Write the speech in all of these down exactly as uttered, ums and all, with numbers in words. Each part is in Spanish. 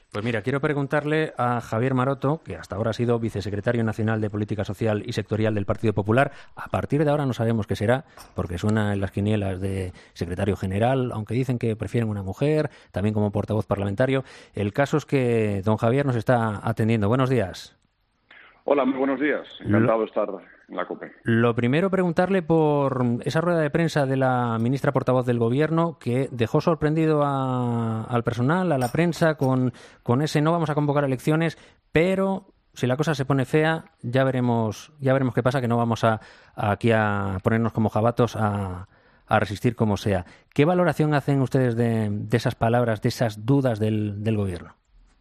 Pues mira, quiero preguntarle a Javier Maroto, que hasta ahora ha sido vicesecretario nacional de Política Social y Sectorial del Partido Popular. A partir de ahora no sabemos qué será, porque suena en las quinielas de secretario general, aunque dicen que prefieren una mujer, también como portavoz parlamentario. El caso es que don Javier nos está atendiendo. Buenos días. Hola, muy buenos días. Encantado de estar en la COPE. Lo primero, preguntarle por esa rueda de prensa de la ministra portavoz del Gobierno que dejó sorprendido a, al personal, a la prensa, con, con ese no vamos a convocar elecciones, pero si la cosa se pone fea, ya veremos ya veremos qué pasa, que no vamos a, a aquí a ponernos como jabatos a, a resistir como sea. ¿Qué valoración hacen ustedes de, de esas palabras, de esas dudas del, del Gobierno?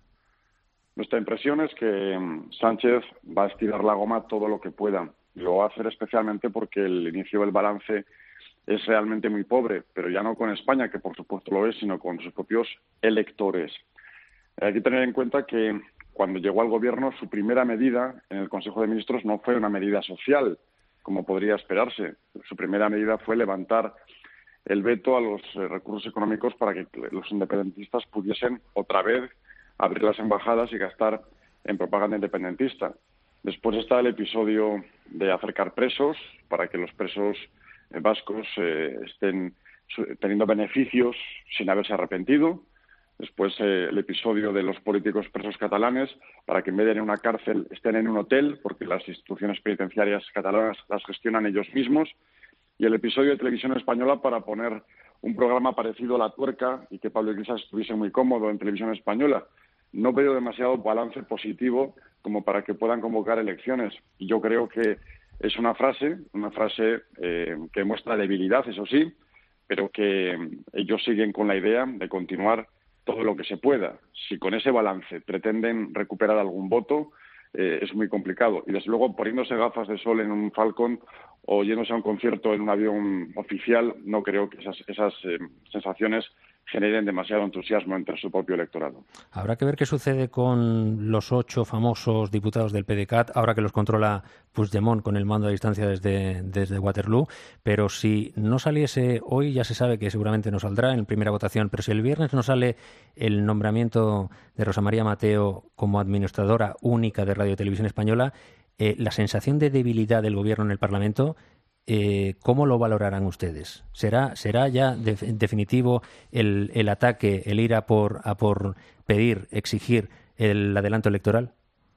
Nuestra impresión es que Sánchez va a estirar la goma todo lo que pueda. Lo va a hacer especialmente porque el inicio del balance es realmente muy pobre, pero ya no con España, que por supuesto lo es, sino con sus propios electores. Hay que tener en cuenta que cuando llegó al Gobierno, su primera medida en el Consejo de Ministros no fue una medida social, como podría esperarse. Su primera medida fue levantar el veto a los recursos económicos para que los independentistas pudiesen otra vez abrir las embajadas y gastar en propaganda independentista. Después está el episodio de acercar presos para que los presos vascos eh, estén teniendo beneficios sin haberse arrepentido. Después eh, el episodio de los políticos presos catalanes para que en vez de en una cárcel estén en un hotel, porque las instituciones penitenciarias catalanas las gestionan ellos mismos. Y el episodio de Televisión Española para poner un programa parecido a La Tuerca y que Pablo Iglesias estuviese muy cómodo en Televisión Española. No veo demasiado balance positivo como para que puedan convocar elecciones. Y yo creo que es una frase, una frase eh, que muestra debilidad, eso sí, pero que ellos siguen con la idea de continuar todo lo que se pueda. Si con ese balance pretenden recuperar algún voto, eh, es muy complicado. Y desde luego, poniéndose gafas de sol en un Falcon o yéndose a un concierto en un avión oficial, no creo que esas, esas eh, sensaciones generen demasiado entusiasmo entre su propio electorado. Habrá que ver qué sucede con los ocho famosos diputados del P D C A T, ahora que los controla Puigdemont con el mando a distancia desde, desde Waterloo, pero si no saliese hoy, ya se sabe que seguramente no saldrá en primera votación, pero si el viernes no sale el nombramiento de Rosa María Mateo como administradora única de Radio y Televisión Española, eh, la sensación de debilidad del Gobierno en el Parlamento, Eh, ¿cómo lo valorarán ustedes? ¿Será, será ya de, definitivo el, el ataque, el ir a por, a por pedir, exigir el adelanto electoral?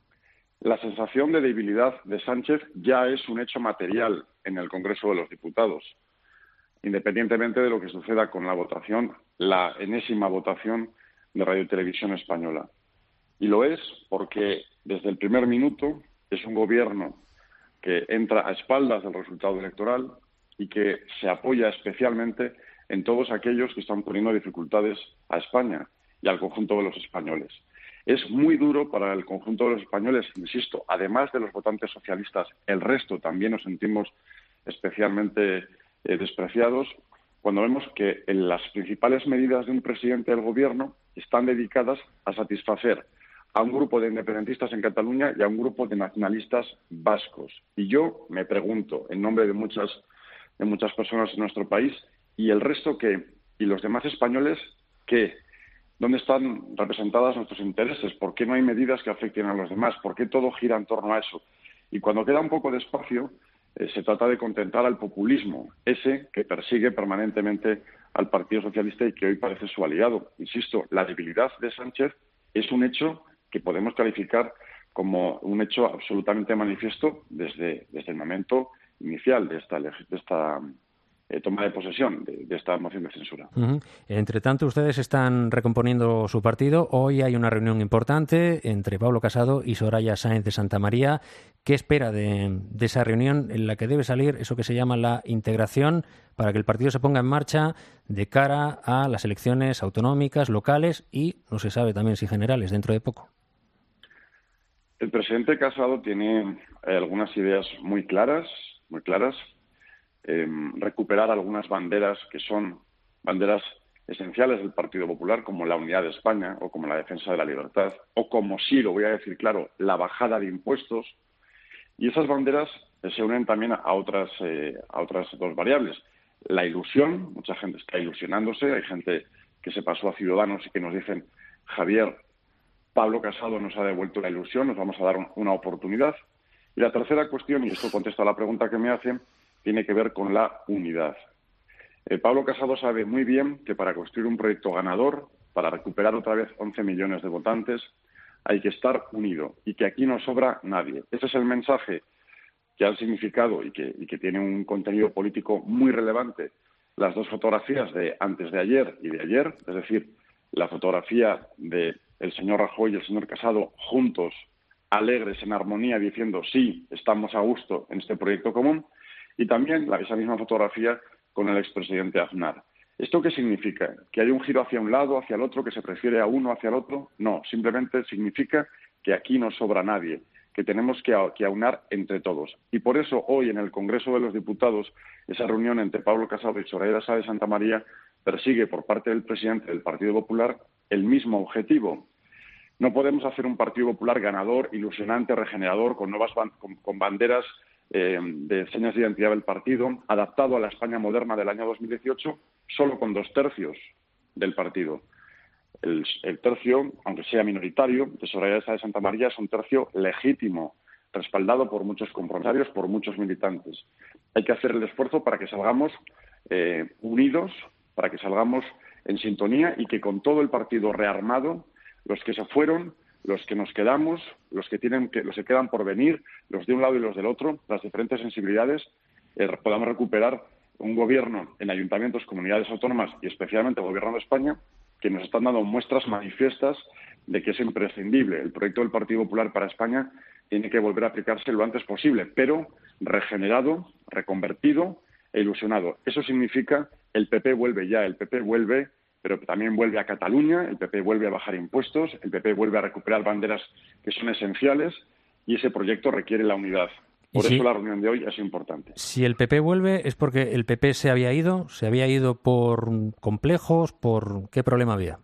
La sensación de debilidad de Sánchez ya es un hecho material en el Congreso de los Diputados, independientemente de lo que suceda con la votación, la enésima votación de Radio y Televisión Española. Y lo es porque desde el primer minuto es un gobierno que entra a espaldas del resultado electoral y que se apoya especialmente en todos aquellos que están poniendo dificultades a España y al conjunto de los españoles. Es muy duro para el conjunto de los españoles, insisto, además de los votantes socialistas, el resto también nos sentimos especialmente eh, despreciados cuando vemos que en las principales medidas de un presidente del gobierno están dedicadas a satisfacer a un grupo de independentistas en Cataluña y a un grupo de nacionalistas vascos. Y yo me pregunto, en nombre de muchas, de muchas personas en nuestro país, ¿y el resto qué? ¿Y los demás españoles qué? ¿Dónde están representados nuestros intereses? ¿Por qué no hay medidas que afecten a los demás? ¿Por qué todo gira en torno a eso? Y cuando queda un poco de espacio, eh, se trata de contentar al populismo, ese que persigue permanentemente al Partido Socialista y que hoy parece su aliado. Insisto, la debilidad de Sánchez es un hecho que podemos calificar como un hecho absolutamente manifiesto desde, desde el momento inicial de esta, de esta eh, toma de posesión de, de esta moción de censura. Uh-huh. Entre tanto, ustedes están recomponiendo su partido. Hoy hay una reunión importante entre Pablo Casado y Soraya Sáenz de Santamaría. ¿Qué espera de, de esa reunión en la que debe salir eso que se llama la integración para que el partido se ponga en marcha de cara a las elecciones autonómicas, locales y, no se sabe también si generales, dentro de poco? El presidente Casado tiene eh, algunas ideas muy claras, muy claras. Eh, recuperar algunas banderas que son banderas esenciales del Partido Popular, como la unidad de España o como la defensa de la libertad, o como sí, lo voy a decir claro, la bajada de impuestos. Y esas banderas eh, se unen también a otras, eh, a otras dos variables. La ilusión, mucha gente está ilusionándose, hay gente que se pasó a Ciudadanos y que nos dicen, Javier, Pablo Casado nos ha devuelto la ilusión, nos vamos a dar un, una oportunidad. Y la tercera cuestión, y esto contesta a la pregunta que me hacen, tiene que ver con la unidad. Eh, Pablo Casado sabe muy bien que para construir un proyecto ganador, para recuperar otra vez once millones de votantes, hay que estar unido y que aquí no sobra nadie. Ese es el mensaje que ha significado y que, y que tiene un contenido político muy relevante las dos fotografías de antes de ayer y de ayer, es decir, la fotografía del señor Rajoy y el señor Casado juntos, alegres, en armonía, diciendo sí, estamos a gusto en este proyecto común, y también la, esa misma fotografía con el expresidente Aznar. ¿Esto qué significa? ¿Que hay un giro hacia un lado, hacia el otro, que se prefiere a uno hacia el otro? No, simplemente significa que aquí no sobra nadie, que tenemos que, que aunar entre todos. Y por eso hoy en el Congreso de los Diputados, esa reunión entre Pablo Casado y Soraya Sáez de Santamaría persigue por parte del presidente del Partido Popular el mismo objetivo. No podemos hacer un Partido Popular ganador, ilusionante, regenerador, con nuevas ban con, con banderas eh, de señas de identidad del partido, adaptado a la España moderna del año dos mil dieciocho, solo con dos tercios del partido. El, el tercio, aunque sea minoritario, de Soraya Sáez de Santamaría es un tercio legítimo, respaldado por muchos compromisarios, por muchos militantes. Hay que hacer el esfuerzo para que salgamos eh, unidos, para que salgamos en sintonía y que con todo el partido rearmado, los que se fueron, los que nos quedamos, los que tienen que, los que quedan por venir, los de un lado y los del otro, las diferentes sensibilidades, eh, podamos recuperar un gobierno en ayuntamientos, comunidades autónomas y especialmente el gobierno de España, que nos están dando muestras manifiestas de que es imprescindible. El proyecto del Partido Popular para España tiene que volver a aplicarse lo antes posible, pero regenerado, reconvertido e ilusionado. Eso significa el P P vuelve ya, el P P vuelve, pero también vuelve a Cataluña, el P P vuelve a bajar impuestos, el P P vuelve a recuperar banderas que son esenciales y ese proyecto requiere la unidad. Por si, eso la reunión de hoy es importante. Si el P P vuelve es porque el P P se había ido, se había ido por complejos, ¿por qué problema había?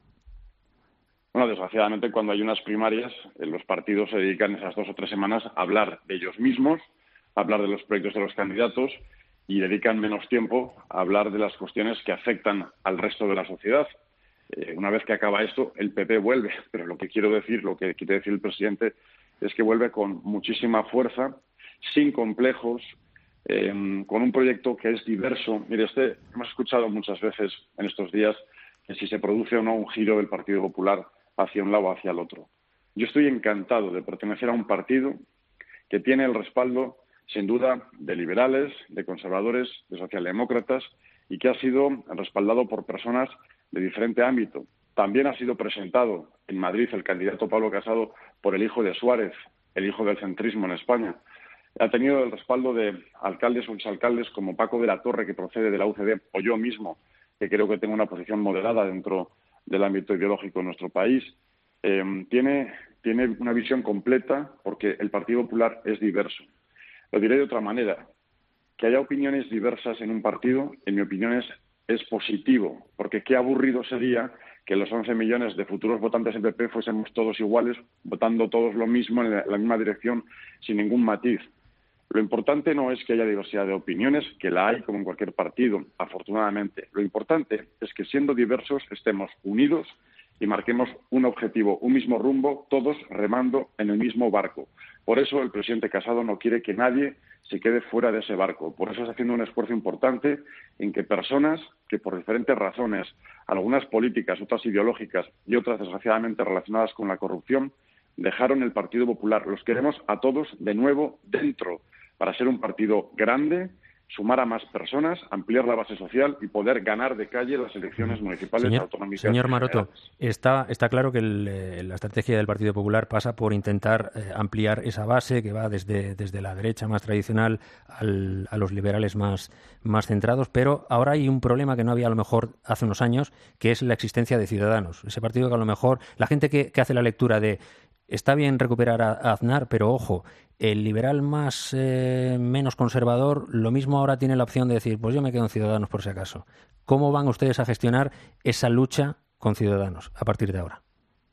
Bueno, desgraciadamente cuando hay unas primarias, los partidos se dedican esas dos o tres semanas a hablar de ellos mismos, a hablar de los proyectos de los candidatos y dedican menos tiempo a hablar de las cuestiones que afectan al resto de la sociedad. Eh, una vez que acaba esto, el P P vuelve, pero lo que quiero decir, lo que quiere decir el presidente, es que vuelve con muchísima fuerza, sin complejos, eh, con un proyecto que es diverso. Mire, este, hemos escuchado muchas veces en estos días que si se produce o no un giro del Partido Popular hacia un lado o hacia el otro. Yo estoy encantado de pertenecer a un partido que tiene el respaldo, sin duda, de liberales, de conservadores, de socialdemócratas y que ha sido respaldado por personas de diferente ámbito. También ha sido presentado en Madrid el candidato Pablo Casado por el hijo de Suárez, el hijo del centrismo en España. Ha tenido el respaldo de alcaldes o exalcaldes como Paco de la Torre, que procede de la U C D, o yo mismo, que creo que tengo una posición moderada dentro del ámbito ideológico de nuestro país. Eh, tiene, tiene una visión completa porque el Partido Popular es diverso. Lo diré de otra manera. Que haya opiniones diversas en un partido, en mi opinión, es, es positivo, porque qué aburrido sería que los once millones de futuros votantes del P P fuésemos todos iguales, votando todos lo mismo, en la, la misma dirección, sin ningún matiz. Lo importante no es que haya diversidad de opiniones, que la hay como en cualquier partido, afortunadamente. Lo importante es que, siendo diversos, estemos unidos y marquemos un objetivo, un mismo rumbo, todos remando en el mismo barco. Por eso el presidente Casado no quiere que nadie se quede fuera de ese barco. Por eso está haciendo un esfuerzo importante en que personas que por diferentes razones, algunas políticas, otras ideológicas y otras desgraciadamente relacionadas con la corrupción, dejaron el Partido Popular. Los queremos a todos de nuevo dentro, para ser un partido grande, sumar a más personas, ampliar la base social y poder ganar de calle las elecciones municipales señor, autonómicas. Señor Maroto, está, está claro que el, eh, la estrategia del Partido Popular pasa por intentar eh, ampliar esa base que va desde, desde la derecha más tradicional al, a los liberales más, más centrados, pero ahora hay un problema que no había a lo mejor hace unos años, que es la existencia de Ciudadanos. Ese partido que a lo mejor, la gente que, que hace la lectura de está bien recuperar a, a Aznar, pero ojo, el liberal más eh, menos conservador, lo mismo ahora tiene la opción de decir, pues yo me quedo en Ciudadanos por si acaso. ¿Cómo van ustedes a gestionar esa lucha con Ciudadanos a partir de ahora?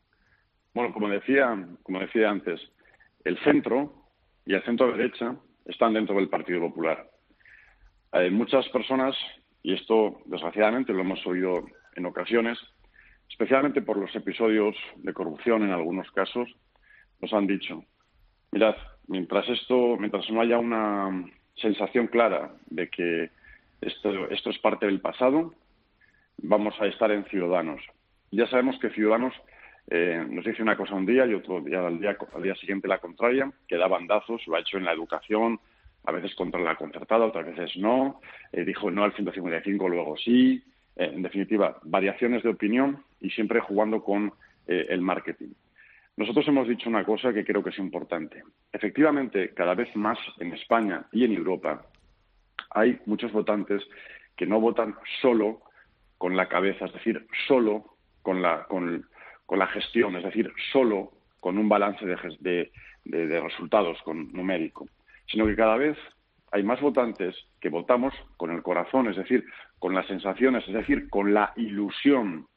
Bueno, como decía, como decía antes, el centro y el centro derecha están dentro del Partido Popular. Hay muchas personas, y esto desgraciadamente lo hemos oído en ocasiones, especialmente por los episodios de corrupción en algunos casos, nos han dicho, mirad, mientras esto, mientras no haya una sensación clara de que esto, esto es parte del pasado, vamos a estar en Ciudadanos. Ya sabemos que Ciudadanos eh, nos dice una cosa un día y otro día al, día al día siguiente la contraria, que da bandazos, lo ha hecho en la educación, a veces contra la concertada, otras veces no, eh, dijo no al ciento cincuenta y cinco, luego sí, eh, en definitiva, variaciones de opinión y siempre jugando con eh, el marketing. Nosotros hemos dicho una cosa que creo que es importante. Efectivamente, cada vez más en España y en Europa hay muchos votantes que no votan solo con la cabeza, es decir, solo con la, con, con la gestión, es decir, solo con un balance de, de, de, de resultados con numérico, sino que cada vez hay más votantes que votamos con el corazón, es decir, con las sensaciones, es decir, con la ilusión.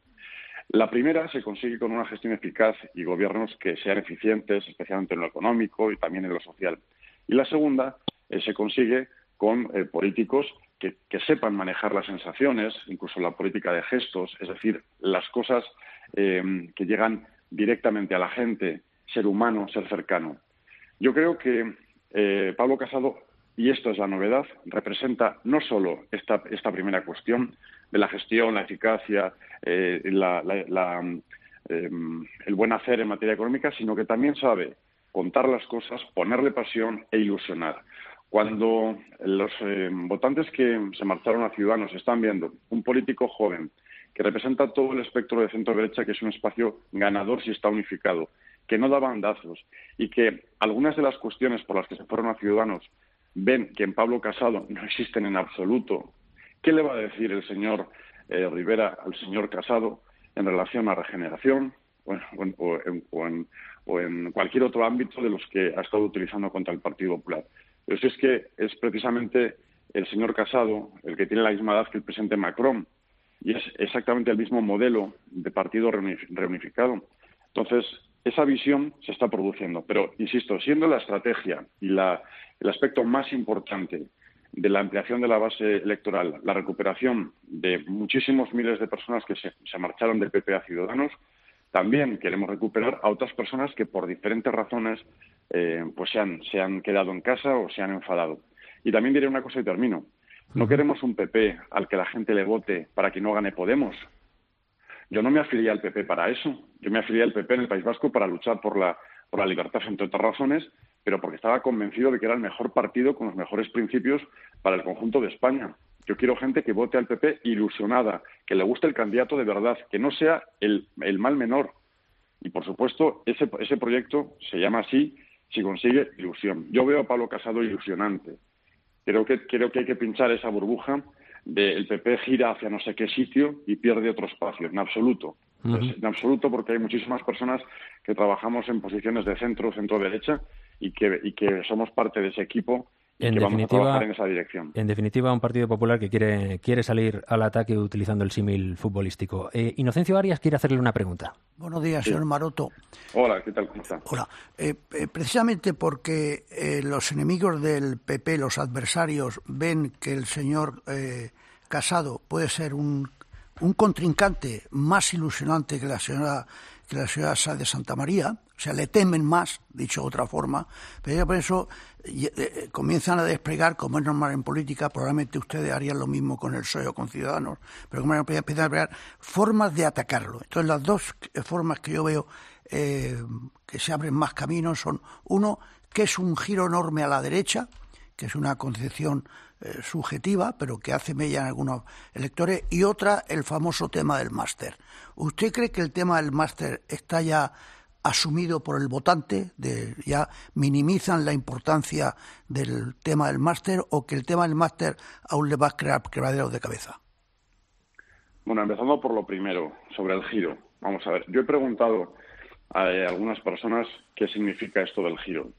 La primera se consigue con una gestión eficaz y gobiernos que sean eficientes, especialmente en lo económico y también en lo social. Y la segunda eh, se consigue con eh, políticos que, que sepan manejar las sensaciones, incluso la política de gestos, es decir, las cosas eh, que llegan directamente a la gente, ser humano, ser cercano. Yo creo que eh, Pablo Casado, y esto es la novedad, representa no solo esta, esta primera cuestión de la gestión, la eficacia, eh, la, la, la, eh, el buen hacer en materia económica, sino que también sabe contar las cosas, ponerle pasión e ilusionar. Cuando los eh, votantes que se marcharon a Ciudadanos están viendo un político joven que representa todo el espectro de centro-derecha, que es un espacio ganador si está unificado, que no da bandazos y que algunas de las cuestiones por las que se fueron a Ciudadanos ven que en Pablo Casado no existen en absoluto, ¿qué le va a decir el señor eh, Rivera al señor Casado en relación a regeneración o en, o, en, o, en, o en cualquier otro ámbito de los que ha estado utilizando contra el Partido Popular? Pero si es que es precisamente el señor Casado el que tiene la misma edad que el presidente Macron y es exactamente el mismo modelo de partido reunificado. Entonces, esa visión se está produciendo. Pero, insisto, siendo la estrategia y la, el aspecto más importante de la ampliación de la base electoral, la recuperación de muchísimos miles de personas que se, se marcharon del P P a Ciudadanos, también queremos recuperar a otras personas que por diferentes razones eh, pues se han, se han quedado en casa o se han enfadado. Y también diré una cosa y termino. No queremos un P P al que la gente le vote para que no gane Podemos. Yo no me afilié al P P para eso. Yo me afilié al P P en el País Vasco para luchar por la, por la libertad, entre otras razones, pero porque estaba convencido de que era el mejor partido con los mejores principios para el conjunto de España. Yo quiero gente que vote al P P ilusionada, que le guste el candidato de verdad, que no sea el, el mal menor. Y, por supuesto, ese, ese proyecto se llama así si consigue ilusión. Yo veo a Pablo Casado ilusionante. Creo que, creo que hay que pinchar esa burbuja de el P P gira hacia no sé qué sitio y pierde otro espacio, en absoluto. Uh-huh. En absoluto, porque hay muchísimas personas que trabajamos en posiciones de centro, centro-derecha y que, y que somos parte de ese equipo y en que vamos a trabajar en esa dirección. En definitiva, un Partido Popular que quiere, quiere salir al ataque utilizando el símil futbolístico. Eh, Inocencio Arias quiere hacerle una pregunta. Buenos días, Sí. señor Maroto. Hola, ¿qué tal? ¿Cómo está? Hola. Eh, eh, precisamente porque eh, los enemigos del P P, los adversarios, ven que el señor eh, Casado puede ser un, un contrincante más ilusionante que la señora que la señora Sáenz de Santa María, o sea, le temen más, dicho de otra forma, pero ya por eso eh, eh, comienzan a desplegar, como es normal en política, probablemente ustedes harían lo mismo con el P S O E o con Ciudadanos, pero como empiezan a desplegar formas de atacarlo. Entonces, las dos formas que yo veo eh, que se abren más caminos son, uno, que es un giro enorme a la derecha, que es una concepción eh, subjetiva, pero que hace mella en algunos electores, y otra, el famoso tema del máster. ¿Usted cree que el tema del máster está ya asumido por el votante, de, ya minimizan la importancia del tema del máster, o que el tema del máster aún le va a crear quebraderos de cabeza? Bueno, empezando por lo primero, sobre el giro. Vamos a ver, yo he preguntado a eh, algunas personas qué significa esto del giro.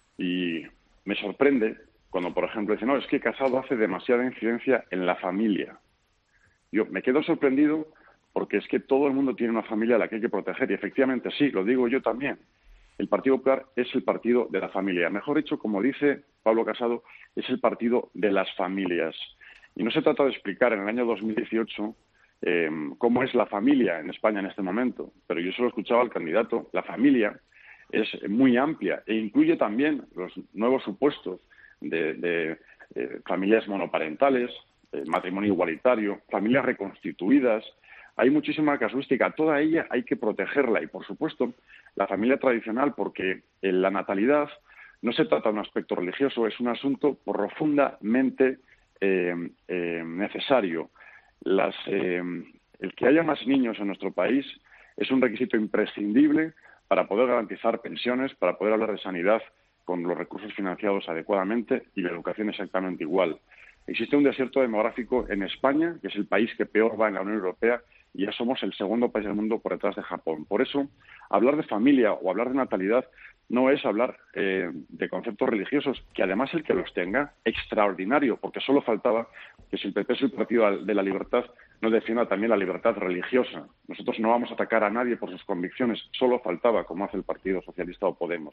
Y me sorprende cuando, por ejemplo, dicen, no, es que Casado hace demasiada incidencia en la familia. Yo me quedo sorprendido porque es que todo el mundo tiene una familia a la que hay que proteger. Y efectivamente, sí, lo digo yo también. El Partido Popular es el partido de la familia. Mejor dicho, como dice Pablo Casado, es el partido de las familias. Y no se trata de explicar en el año dos mil dieciocho eh, cómo es la familia en España en este momento, pero yo solo escuchaba al candidato. La familia es muy amplia e incluye también los nuevos supuestos de, de eh, familias monoparentales, eh, matrimonio igualitario, familias reconstituidas. Hay muchísima casuística, toda ella hay que protegerla y, por supuesto, la familia tradicional, porque en la natalidad no se trata de un aspecto religioso, es un asunto profundamente eh, eh, necesario. Las, eh, el que haya más niños en nuestro país es un requisito imprescindible para poder garantizar pensiones, para poder hablar de sanidad con los recursos financiados adecuadamente y la educación exactamente igual. Existe un desierto demográfico en España, que es el país que peor va en la Unión Europea, y ya somos el segundo país del mundo por detrás de Japón. Por eso, hablar de familia o hablar de natalidad no es hablar eh, de conceptos religiosos, que además el que los tenga, extraordinario, porque solo faltaba que si el P P es el Partido de la Libertad, no defienda también la libertad religiosa. Nosotros no vamos a atacar a nadie por sus convicciones, solo faltaba, como hace el Partido Socialista o Podemos.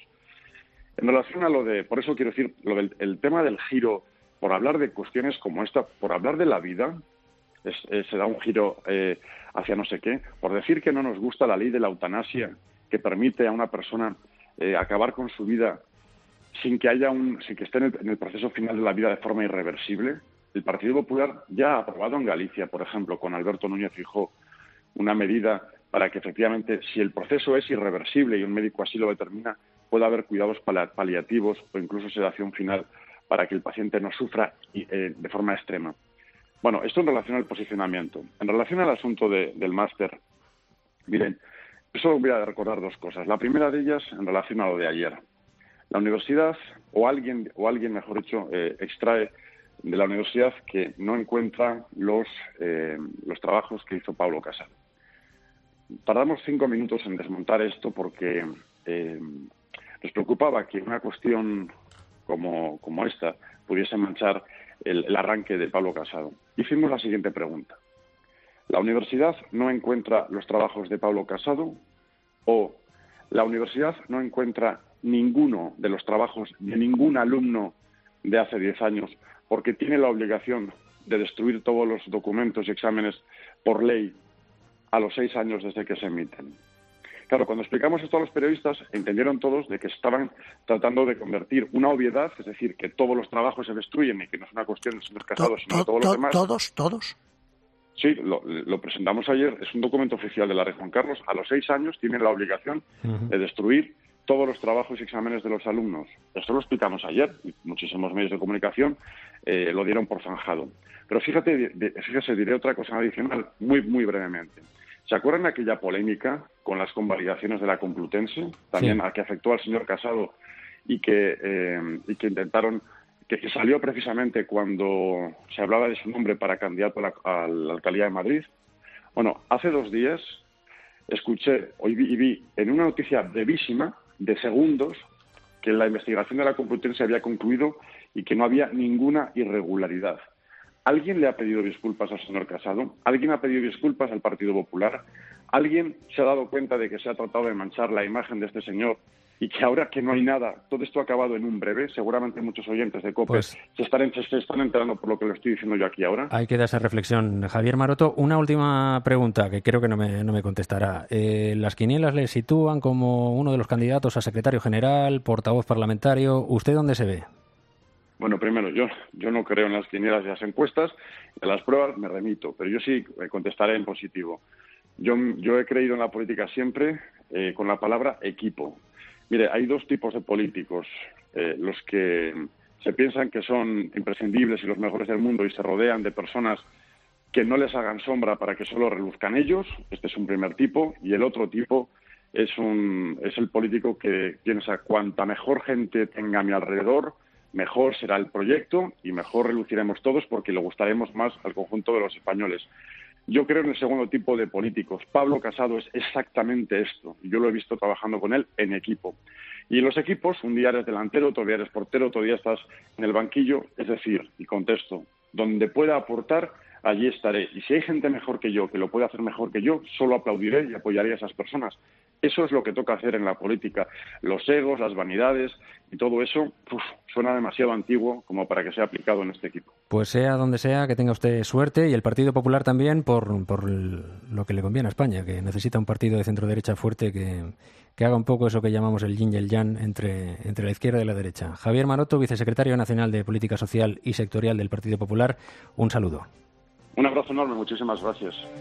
En relación a lo de, por eso quiero decir, lo del el tema del giro, por hablar de cuestiones como esta, por hablar de la vida, es, es, se da un giro eh, hacia no sé qué, por decir que no nos gusta la ley de la eutanasia, que permite a una persona eh, acabar con su vida sin que haya un, sin que esté en el, en el proceso final de la vida de forma irreversible. El Partido Popular ya ha aprobado en Galicia, por ejemplo, con Alberto Núñez Feijóo, una medida para que efectivamente, si el proceso es irreversible y un médico así lo determina, pueda haber cuidados paliativos o incluso sedación final para que el paciente no sufra eh, de forma extrema. Bueno, esto en relación al posicionamiento. En relación al asunto de, del máster, miren, yo solo voy a recordar dos cosas. La primera de ellas, en relación a lo de ayer. La universidad, o alguien, o alguien mejor dicho, eh, extrae de la universidad que no encuentra los, eh, los trabajos que hizo Pablo Casado. Tardamos cinco minutos en desmontar esto porque eh, nos preocupaba que una cuestión como, como esta pudiese manchar el, el arranque de Pablo Casado. Hicimos la siguiente pregunta. ¿La universidad no encuentra los trabajos de Pablo Casado o la universidad no encuentra ninguno de los trabajos de ningún alumno de hace diez años porque tiene la obligación de destruir todos los documentos y exámenes por ley a los seis años desde que se emiten? Claro, cuando explicamos esto a los periodistas, entendieron todos de que estaban tratando de convertir una obviedad, es decir, que todos los trabajos se destruyen y que no es una cuestión de señor Casado, sino de todos los demás. ¿Todos? ¿Todos? Sí, lo, lo presentamos ayer, es un documento oficial de la Región Carlos. A los seis años tienen la obligación uh-huh. de destruir todos los trabajos y exámenes de los alumnos. Esto lo explicamos ayer y muchísimos medios de comunicación eh, lo dieron por zanjado. Pero fíjate, de, fíjese, diré otra cosa adicional muy, muy brevemente. ¿Se acuerdan de aquella polémica con las convalidaciones de la Complutense? También sí. A que afectó al señor Casado y que, eh, y que intentaron, que, que salió precisamente cuando se hablaba de su nombre para candidato a la, a la alcaldía de Madrid. Bueno, hace dos días escuché hoy vi, y vi en una noticia brevísima de segundos que la investigación de la Complutense había concluido y que no había ninguna irregularidad. ¿Alguien le ha pedido disculpas al señor Casado? ¿Alguien ha pedido disculpas al Partido Popular? ¿Alguien se ha dado cuenta de que se ha tratado de manchar la imagen de este señor y que ahora que no hay nada, todo esto ha acabado en un breve? Seguramente muchos oyentes de COPE pues, se, están, se están enterando por lo que lo estoy diciendo yo aquí ahora. Ahí queda esa reflexión. Javier Maroto, una última pregunta que creo que no me, no me contestará. Eh, ¿Las quinielas le sitúan como uno de los candidatos a secretario general, portavoz parlamentario? ¿Usted dónde se ve? Bueno, primero, yo, yo no creo en las quinielas y las encuestas, en las pruebas me remito, pero yo sí contestaré en positivo. Yo, yo he creído en la política siempre eh, con la palabra equipo. Mire, hay dos tipos de políticos, eh, los que se piensan que son imprescindibles y los mejores del mundo y se rodean de personas que no les hagan sombra para que solo reluzcan ellos. Este es un primer tipo. Y el otro tipo es, un, es el político que piensa cuanta mejor gente tenga a mi alrededor, mejor será el proyecto y mejor reluciremos todos porque le gustaremos más al conjunto de los españoles. Yo creo en el segundo tipo de políticos. Pablo Casado es exactamente esto. Yo lo he visto trabajando con él en equipo. Y en los equipos, un día eres delantero, otro día eres portero, otro día estás en el banquillo. Es decir, y contesto, donde pueda aportar, allí estaré. Y si hay gente mejor que yo, que lo puede hacer mejor que yo, solo aplaudiré y apoyaré a esas personas. Eso es lo que toca hacer en la política. Los egos, las vanidades y todo eso uf, suena demasiado antiguo como para que sea aplicado en este equipo. Pues sea donde sea, que tenga usted suerte, y el Partido Popular también, por, por lo que le conviene a España, que necesita un partido de centro-derecha fuerte que, que haga un poco eso que llamamos el yin y el yang entre, entre la izquierda y la derecha. Javier Maroto, vicesecretario nacional de Política Social y Sectorial del Partido Popular, un saludo. Un abrazo enorme, muchísimas gracias.